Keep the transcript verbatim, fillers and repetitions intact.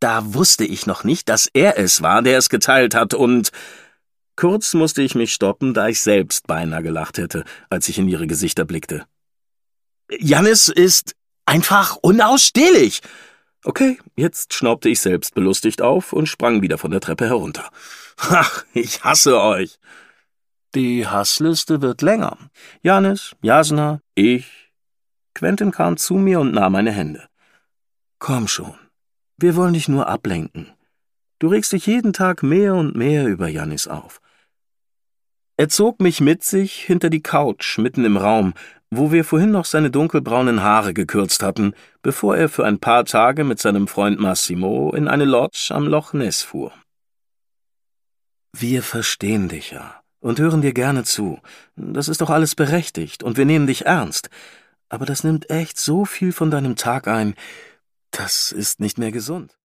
Da wusste ich noch nicht, dass er es war, der es geteilt hat, und... Kurz musste ich mich stoppen, da ich selbst beinahe gelacht hätte, als ich in ihre Gesichter blickte. »Jannis ist einfach unausstehlich!« Okay, jetzt schnaubte ich selbst belustigt auf und sprang wieder von der Treppe herunter. »Ach, ich hasse euch!« Die Hassliste wird länger. Jannis, Jasna, ich... Quentin kam zu mir und nahm meine Hände. »Komm schon, wir wollen dich nur ablenken. Du regst dich jeden Tag mehr und mehr über Jannis auf.« Er zog mich mit sich hinter die Couch mitten im Raum, wo wir vorhin noch seine dunkelbraunen Haare gekürzt hatten, bevor er für ein paar Tage mit seinem Freund Massimo in eine Lodge am Loch Ness fuhr. »Wir verstehen dich ja und hören dir gerne zu. Das ist doch alles berechtigt und wir nehmen dich ernst. Aber das nimmt echt so viel von deinem Tag ein, das ist nicht mehr gesund.«